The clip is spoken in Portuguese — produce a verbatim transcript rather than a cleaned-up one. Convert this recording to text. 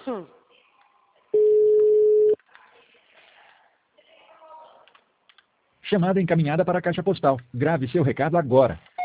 Hum. Chamada encaminhada para a caixa postal. Grave seu recado agora.